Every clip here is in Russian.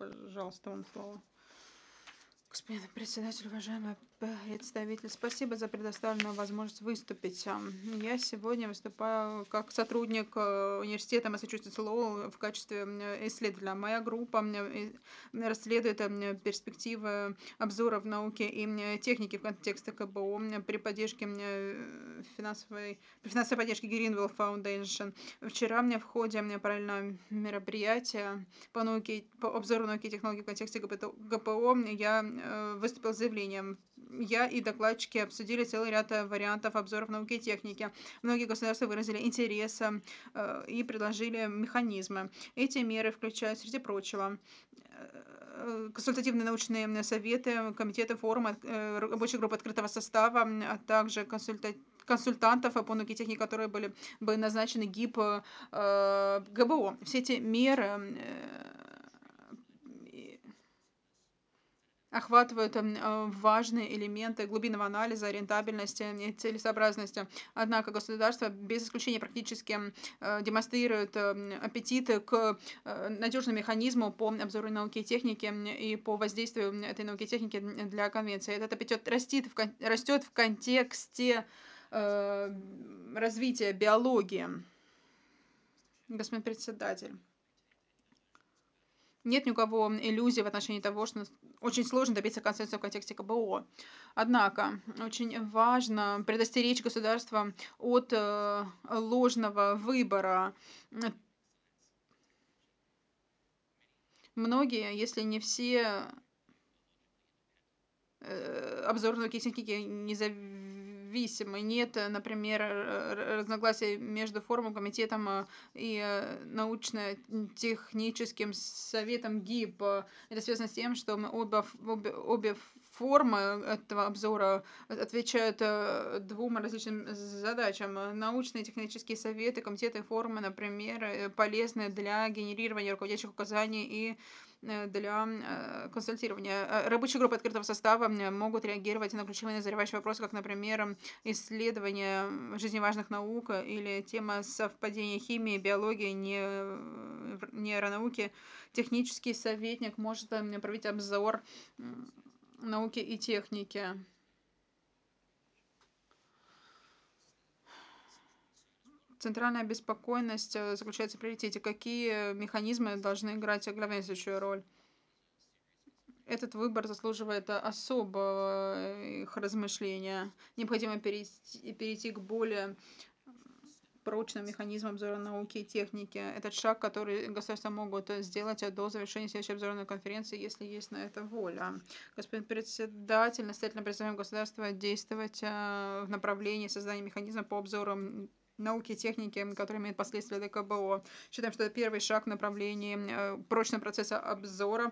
пожалуйста, вам слово. Господин председатель, уважаемый представитель, спасибо за предоставленную возможность выступить. Я сегодня выступаю как сотрудник университета Массачусетс Лоу в качестве исследователя. Моя группа расследует перспективы обзоров науки и техники в контексте КБО при поддержке при финансовой поддержке Greenwell Foundation. Вчера мне в ходе параллельного мероприятия по обзору науки и технологий в контексте ГПО я выступил с заявлением. Я и докладчики обсудили целый ряд вариантов обзоров науки и техники. Многие государства выразили интерес и предложили механизмы. Эти меры включают, среди прочего, консультативные научные советы, комитеты, форумы, рабочей группы открытого состава, а также консультантов по науке и технике, которые были бы назначены ГИП ГБО. Все эти меры охватывают важные элементы глубинного анализа, рентабельности и целесообразности. Однако государства без исключения практически демонстрируют аппетит к надежному механизму по обзору науки и техники и по воздействию этой науки и техники для конвенции. Этот аппетит растет в контексте развития биологии. Господин председатель. Нет ни у кого иллюзий в отношении того, что очень сложно добиться консенсуса в контексте КБО. Однако очень важно предостеречь государство от ложного выбора. Многие, если не все, обзорные техники независимы. Нет, например, разногласий между форумом, комитетом и научно-техническим советом ГИП. Это связано с тем, что обе формы этого обзора отвечают двум различным задачам. Научные и технические советы, комитеты и форумы, например, полезны для генерирования руководящих указаний и для консультирования. Рабочие группы открытого состава могут реагировать на ключевые назревающие вопросы, как, например, исследование жизневажных наук или тема совпадения химии, биологии, нейронауки. Технический советник может провести обзор науки и техники. Центральная беспокойность заключается в приоритете. Какие механизмы должны играть главенствующую роль? Этот выбор заслуживает особого их размышления. Необходимо перейти к более прочным механизмам обзора науки и техники. Этот шаг, который государства могут сделать до завершения следующей обзорной конференции, если есть на это воля. Господин председатель, настоятельно призываем государство действовать в направлении создания механизма по обзору науки и техники, которые имеют последствия для КБО. Считаем, что это первый шаг в направлении прочного процесса обзора.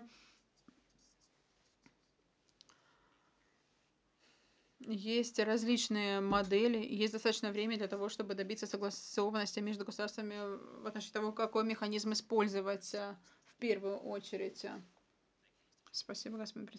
Есть различные модели, есть достаточно времени для того, чтобы добиться согласованности между государствами в отношении того, какой механизм использовать в первую очередь. Спасибо, господин председатель.